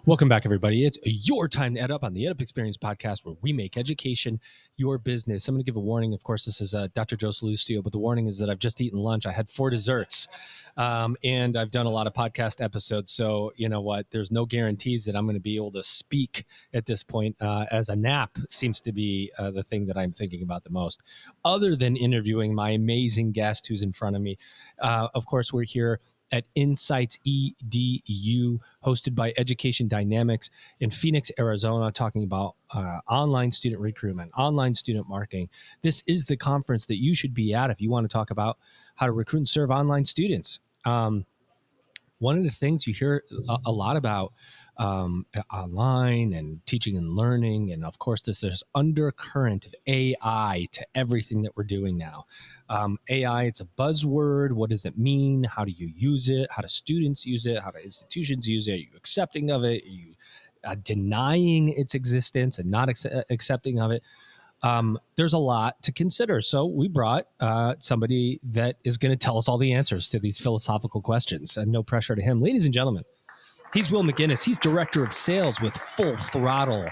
Welcome back, everybody. It's your time to Ed Up on the Ed Up Experience podcast, where we make education your business. I'm going to give a warning. Of course, this is Dr. Joe Salustio, but the warning is that I've just eaten lunch. I had 4 desserts, and I've done a lot of podcast episodes. So you know what? There's no guarantees that I'm going to be able to speak at this point, as a nap seems to be the thing that I'm thinking about the most, other than interviewing my amazing guest who's in front of me. Of course, we're here at Insights EDU, hosted by Education Dynamics in Phoenix, Arizona, talking about online student recruitment, online student marketing. This is the conference that you should be at if you want to talk about how to recruit and serve online students. One of the things you hear a lot about online and teaching and learning, and of course, there's undercurrent of AI to everything that we're doing now. AI, it's a buzzword. What does it mean? How do you use it? How do students use it? How do institutions use it? Are you accepting of it? Are you denying its existence and not accepting of it? There's a lot to consider. So we brought somebody that is going to tell us all the answers to these philosophical questions, and no pressure to him. Ladies and gentlemen, he's Will McGinnis. He's Director of Sales with FullThrottle.ai.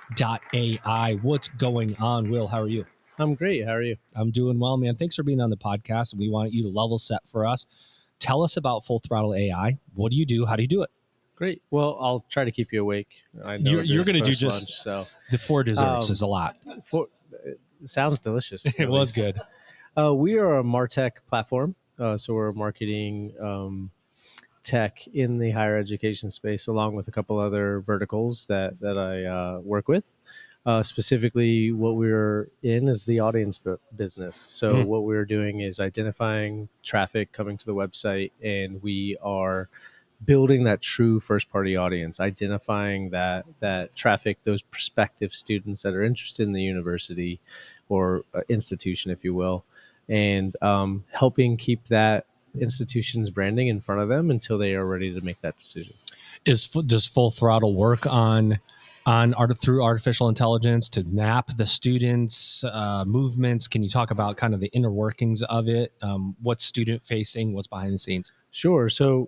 What's going on, Will? How are you? I'm great. How are you? I'm doing well, man. Thanks for being on the podcast. We want you to level set for us. Tell us about Full Throttle AI. What do you do? How do you do it? Great. Well, I'll try to keep you awake. I know you're going to do just lunch, so the 4 desserts is a lot. It sounds delicious. It was good. We are a MarTech platform, so we're marketing tech in the higher education space, along with a couple other verticals that I work with. Specifically, what we're in is the audience business. So what we're doing is identifying traffic coming to the website, and we are building that true first-party audience, identifying that traffic, those prospective students that are interested in the university or institution, if you will, and helping keep that institution's branding in front of them until they are ready to make that decision. Does Full Throttle work through artificial intelligence to map the students' movements? Can you talk about kind of the inner workings of it? What's student facing? What's behind the scenes? Sure. So,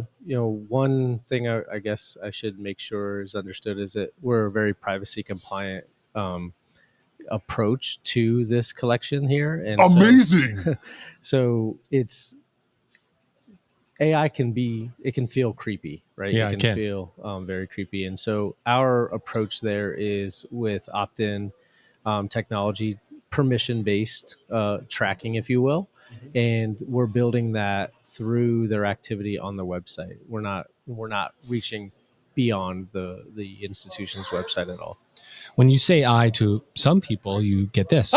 one thing I guess I should make sure is understood is that we're a very privacy compliant approach to this collection here. And amazing. So it's AI can feel creepy, right? Yeah, it can feel very creepy. And so our approach there is with opt-in technology, permission-based tracking, if you will. Mm-hmm. And we're building that through their activity on the website. We're not reaching beyond the institution's website at all. When you say I to some people, you get this.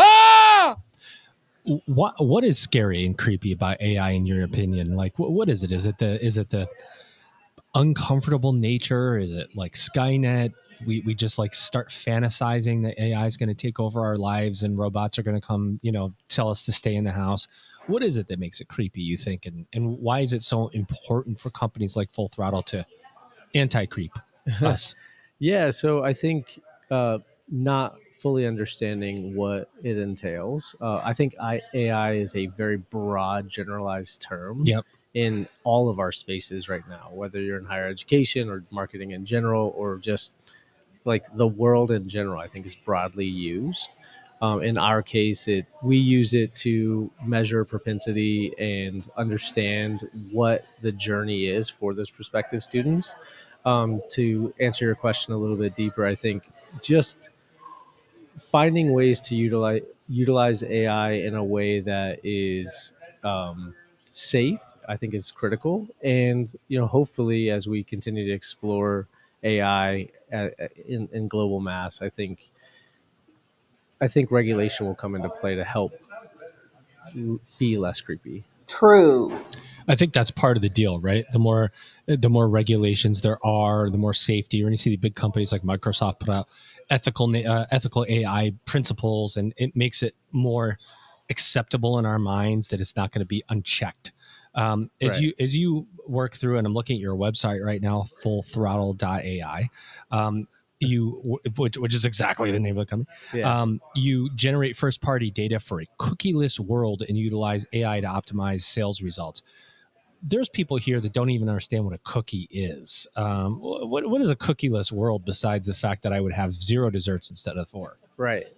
What is scary and creepy about AI in your opinion? Like, what is it? Is it the uncomfortable nature? Is it like Skynet? We just like start fantasizing that AI is going to take over our lives and robots are going to come, tell us to stay in the house. What is it that makes it creepy, you think? And why is it so important for companies like Full Throttle to anti-creep us? Yeah. So I think not fully understanding what it entails. I think AI is a very broad, generalized term in all of our spaces right now, whether you're in higher education or marketing in general, or just like the world in general, I think is broadly used. In our case, we use it to measure propensity and understand what the journey is for those prospective students. To answer your question a little bit deeper, I think just finding ways to utilize AI in a way that is safe, I think, is critical. And hopefully, as we continue to explore AI in global mass, I think regulation will come into play to help be less creepy. True. I think that's part of the deal, right? The more regulations there are, the more safety. When you see the big companies like Microsoft put out ethical AI principles, and it makes it more acceptable in our minds that it's not going to be unchecked. As you work through, and I'm looking at your website right now, FullThrottle.ai. Which is exactly the name of the company. Yeah. You generate first-party data for a cookieless world and utilize AI to optimize sales results. there's people here that don't even understand what a cookie is. What is a cookieless world besides the fact that I would have 0 desserts instead of 4? Right.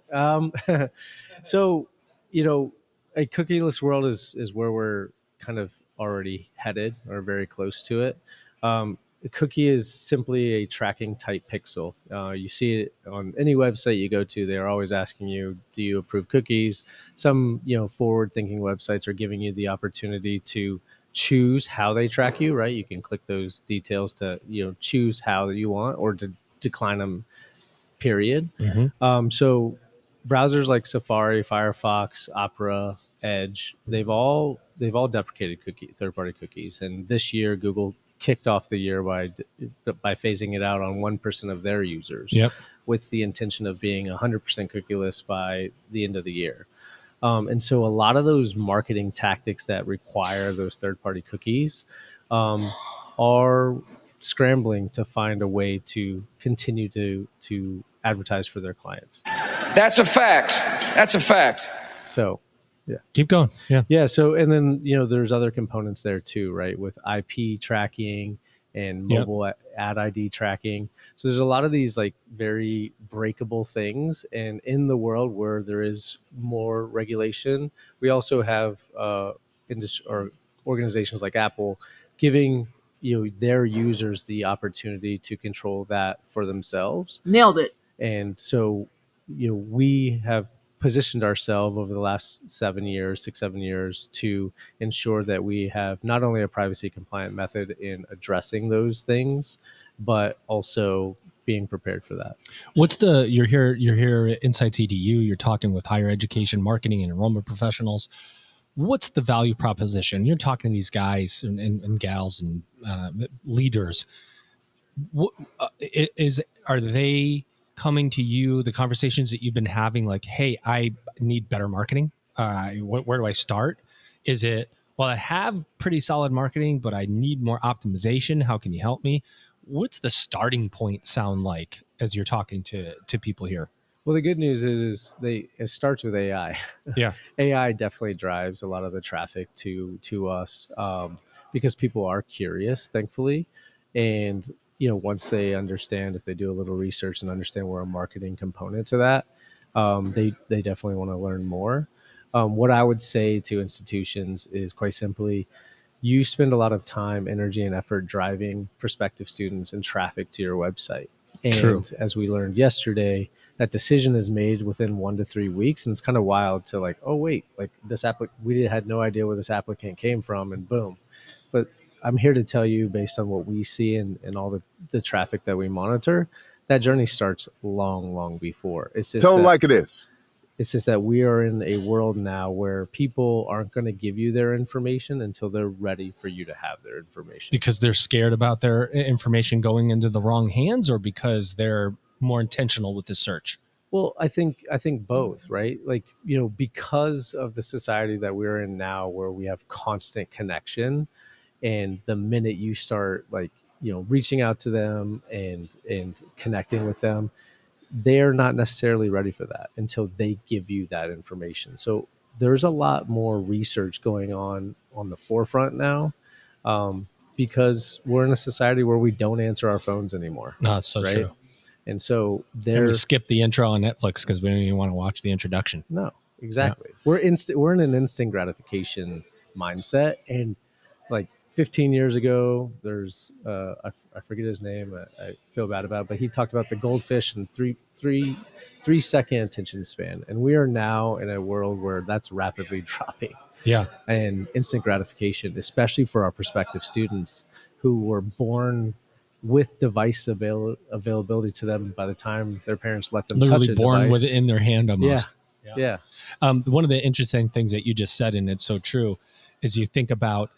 So, a cookieless world is where we're kind of already headed or very close to it. A cookie is simply a tracking type pixel. You see it on any website you go to. They're always asking you, do you approve cookies? Some, forward thinking websites are giving you the opportunity to choose how they track you, right? You can click those details to, choose how you want or to decline them, period. So browsers like Safari, Firefox, Opera, Edge, they've all deprecated third-party cookies. And this year, Google kicked off the year by phasing it out on 1% of their users, with the intention of being 100% cookieless by the end of the year. And so a lot of those marketing tactics that require those third-party cookies are scrambling to find a way to continue to advertise for their clients. That's a fact. That's a fact. So, yeah. Keep going. Yeah. Yeah. So, and then, there's other components there too, right? With IP tracking and mobile ad ID tracking. So there's a lot of these like very breakable things. And in the world where there is more regulation, we also have industry or organizations like Apple giving their users the opportunity to control that for themselves. Nailed it. And so, we have positioned ourselves over the last 6-7 years to ensure that we have not only a privacy compliant method in addressing those things, but also being prepared for that. You're here at Insights EDU, you're talking with higher education, marketing, and enrollment professionals. What's the value proposition? You're talking to these guys and gals and leaders. Are they coming to you, the conversations that you've been having, like, hey, I need better marketing? Where do I start? Is it, well, I have pretty solid marketing, but I need more optimization. How can you help me? What's the starting point sound like as you're talking to people here? Well, the good news is it starts with AI. Yeah. AI definitely drives a lot of the traffic to us because people are curious, thankfully. And once they understand, if they do a little research and understand we're a marketing component to that, they definitely want to learn more. What I would say to institutions is quite simply, you spend a lot of time, energy, and effort driving prospective students and traffic to your website. And True. As we learned yesterday, that decision is made within 1 to 3 weeks. And it's kind of wild to like, oh, wait, like we had no idea where this applicant came from, and boom. But I'm here to tell you, based on what we see and all the traffic that we monitor, that journey starts long before. It's just Tell them like it is. It's just that we are in a world now where people aren't going to give you their information until they're ready for you to have their information. Because they're scared about their information going into the wrong hands, or because they're more intentional with the search? Well, I think both, right? Like, because of the society that we're in now, where we have constant connection, and the minute you start reaching out to them and connecting with them, they're not necessarily ready for that until they give you that information. So there's a lot more research going on the forefront now, because we're in a society where we don't answer our phones anymore. No, it's so true. And so we skip the intro on Netflix because we don't even want to watch the introduction. No, exactly. Yeah. We're in an instant gratification mindset. And like 15 years ago, there's I forget his name. I feel bad about it, but he talked about the goldfish and 3 second attention span. And we are now in a world where that's rapidly dropping. Yeah. And instant gratification, especially for our prospective students who were born with device availability to them by the time their parents let them literally touch a born device. with it in their hand almost. Yeah. One of the interesting things that you just said, and it's so true, is you think about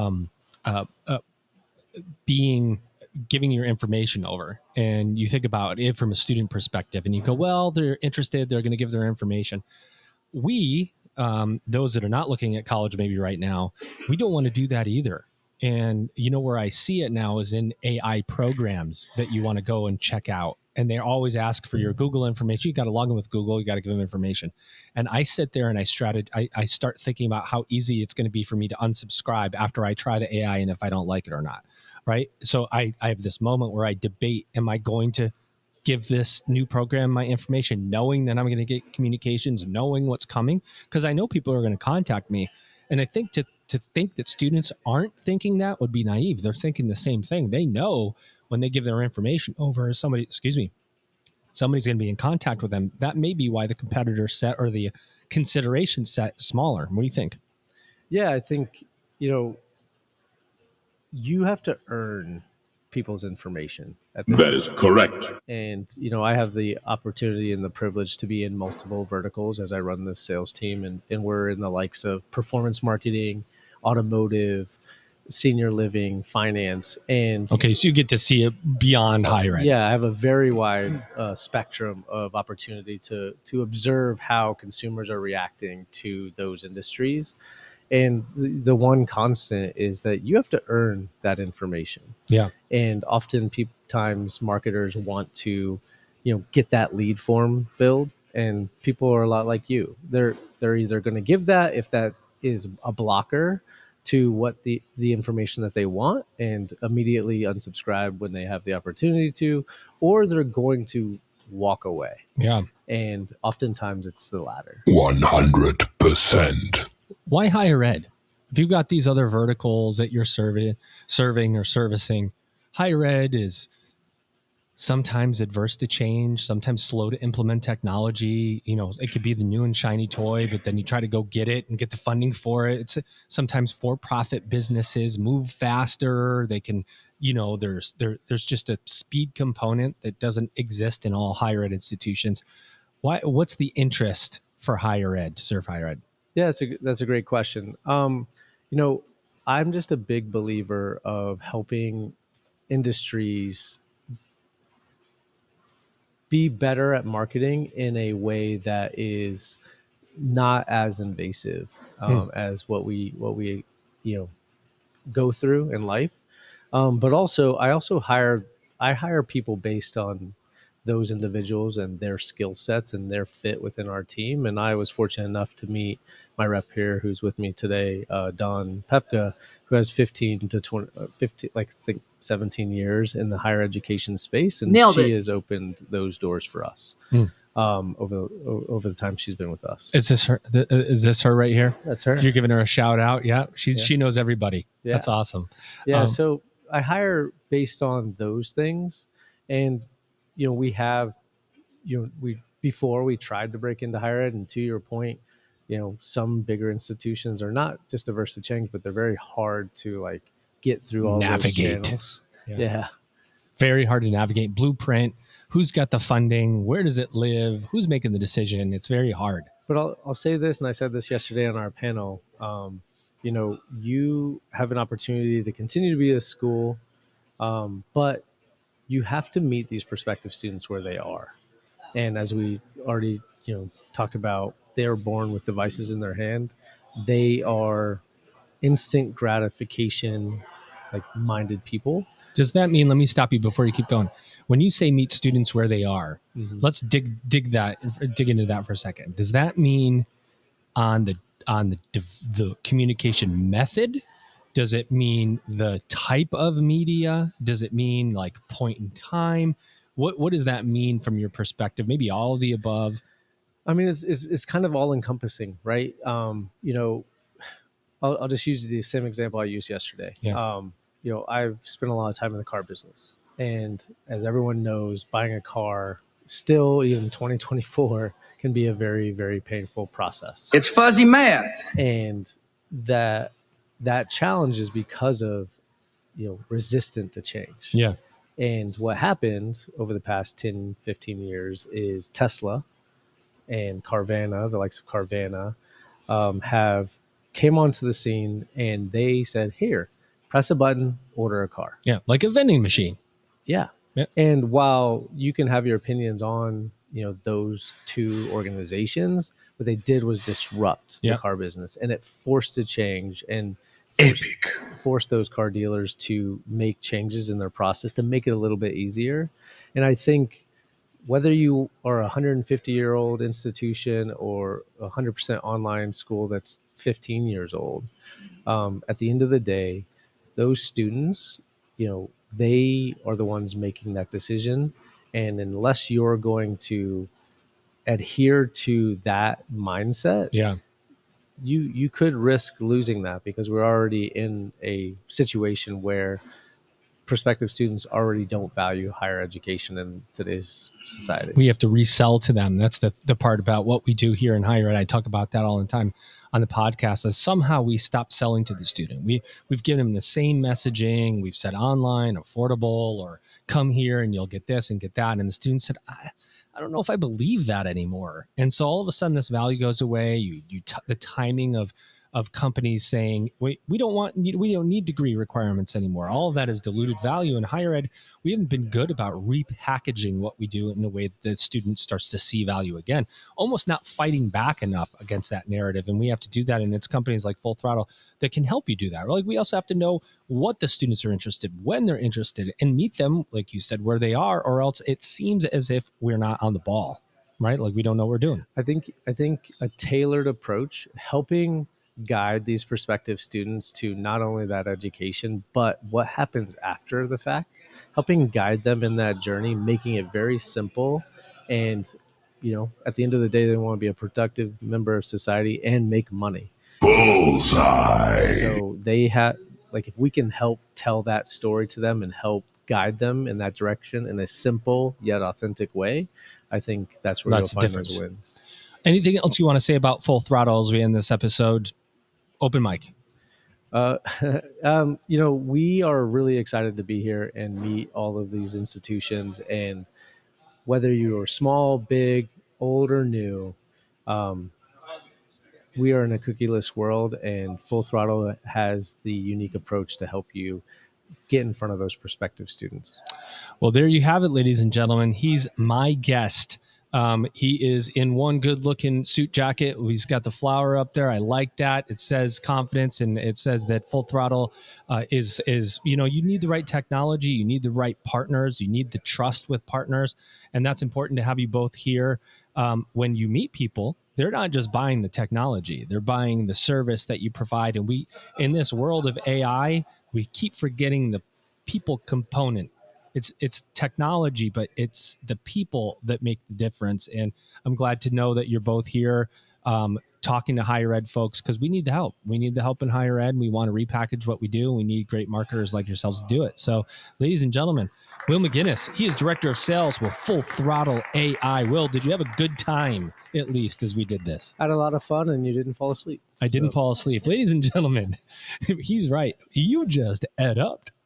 giving your information over, and you think about it from a student perspective, and you go, well, they're interested, they're going to give their information. We, those that are not looking at college maybe right now, we don't want to do that either. And you know where I see it now is in AI programs that you want to go and check out. And they always ask for your Google information. You got to log in with Google. You got to give them information. And I sit there and I start thinking about how easy it's going to be for me to unsubscribe after I try the AI and if I don't like it or not. Right. So I have this moment where I debate, am I going to give this new program my information, knowing that I'm going to get communications, knowing what's coming? Because I know people are going to contact me. And I think to think that students aren't thinking that would be naive. They're thinking the same thing. They know when they give their information over, somebody's going to be in contact with them. That may be why the competitor set or the consideration set smaller. What do you think? Yeah, I think, you have to earn people's information. That is correct. And, I have the opportunity and the privilege to be in multiple verticals as I run this sales team. And we're in the likes of performance marketing, automotive, senior living, finance. And okay, so you get to see it beyond higher ed. Yeah, I have a very wide spectrum of opportunity to observe how consumers are reacting to those industries. And the one constant is that you have to earn that information. Yeah. And often times marketers want to, get that lead form filled, and people are a lot like you. They're either going to give that if that is a blocker to what the information that they want, and immediately unsubscribe when they have the opportunity to, or they're going to walk away. Yeah. And oftentimes it's the latter. 100%. Why higher ed? If you've got these other verticals that you're serving or servicing, higher ed is sometimes adverse to change, sometimes slow to implement technology. It could be the new and shiny toy, but then you try to go get it and get the funding for it. It's sometimes for-profit businesses move faster. They can, there's just a speed component that doesn't exist in all higher ed institutions. What's the interest for higher ed, to serve higher ed? Yeah, that's a great question. I'm just a big believer of helping industries be better at marketing in a way that is not as invasive as what we go through in life. But also, I hire people based on those individuals and their skill sets and their fit within our team. And I was fortunate enough to meet my rep here, who's with me today, Dawn Pepka, who has 15 to 20, 15, like I think 17 years in the higher education space. And she has opened those doors for us over the time she's been with us. Is this her? Is this her right here? That's her. You're giving her a shout out. Yeah. She knows everybody. Yeah. That's awesome. Yeah. So I hire based on those things. And, we have, before we tried to break into higher ed, and to your point, some bigger institutions are not just averse to change, but they're very hard to get through all those channels. Yeah. Very hard to navigate. Blueprint. Who's got the funding? Where does it live? Who's making the decision? It's very hard. But I'll say this, and I said this yesterday on our panel. You have an opportunity to continue to be a school, but you have to meet these prospective students where they are. And as we already, talked about, they are born with devices in their hand. They are instant gratification, minded people. Does that mean, let me stop you before you keep going. When you say meet students where they are, let's dig into that for a second. Does that mean on the communication method? Does it mean the type of media? Does it mean point in time? What does that mean from your perspective? Maybe all of the above. I mean, it's kind of all encompassing, right? I'll just use the same example I used yesterday. Yeah. I've spent a lot of time in the car business, and as everyone knows, buying a car still, even 2024, can be a very, very painful process. It's fuzzy math. And that challenge is because of, resistant to change. Yeah. And what happened over the past 10, 15 years is Tesla and Carvana, the likes of Carvana, came onto the scene, and they said, here, press a button, order a car. Yeah. Like a vending machine. Yeah. Yep. And while you can have your opinions on, those two organizations, what they did was disrupt the car business, and it forced a change and force those car dealers to make changes in their process to make it a little bit easier. And I think whether you are a 150-year-old institution or a 100% online school that's 15 years old, at the end of the day, those students, they are the ones making that decision. And unless you're going to adhere to that mindset, you could risk losing that, because we're already in a situation where prospective students already don't value higher education in today's society. We have to resell to them. That's the part about what we do here in higher ed. I talk about that all the time on the podcast, as somehow we stop selling to the student. We've given them the same messaging. We've said online, affordable, or come here and you'll get this and get that. And the student said, I don't know if I believe that anymore. And so all of a sudden this value goes away. The timing of companies saying, we don't need degree requirements anymore. All of that is diluted value. In higher ed, we haven't been good about repackaging what we do in a way that the student starts to see value again, almost not fighting back enough against that narrative. And we have to do that. And it's companies like Full Throttle that can help you do that. Like, we also have to know what the students are interested, when they're interested, and meet them, like you said, where they are, or else it seems as if we're not on the ball, right? Like we don't know what we're doing. I think a tailored approach, helping guide these prospective students to not only that education, but what happens after the fact, helping guide them in that journey, making it very simple. And, at the end of the day, they want to be a productive member of society and make money. Bullseye. So they have, if we can help tell that story to them and help guide them in that direction in a simple yet authentic way, I think that's where you'll find those wins. Anything else you want to say about Full Throttle as we end this episode? Open mic. We are really excited to be here and meet all of these institutions. And whether you're small, big, old, or new, we are in a cookieless world, and Full Throttle has the unique approach to help you get in front of those prospective students. Well, there you have it, ladies and gentlemen. He's my guest. He is in one good-looking suit jacket. He's got the flower up there. I like that. It says confidence, and it says that Full Throttle is you need the right technology, you need the right partners, you need the trust with partners, and that's important to have you both here. When you meet people, they're not just buying the technology; they're buying the service that you provide. And we, in this world of AI, we keep forgetting the people component. It's technology, but it's the people that make the difference. And I'm glad to know that you're both here talking to higher ed folks, because we need the help. We need the help in higher ed. We want to repackage what we do. We need great marketers like yourselves to do it. So, ladies and gentlemen, Will McGinnis, he is Director of Sales with Full Throttle AI. Will, did you have a good time, at least, as we did this? I had a lot of fun, and you didn't fall asleep. I didn't fall asleep. Ladies and gentlemen, he's right. You just ed upped.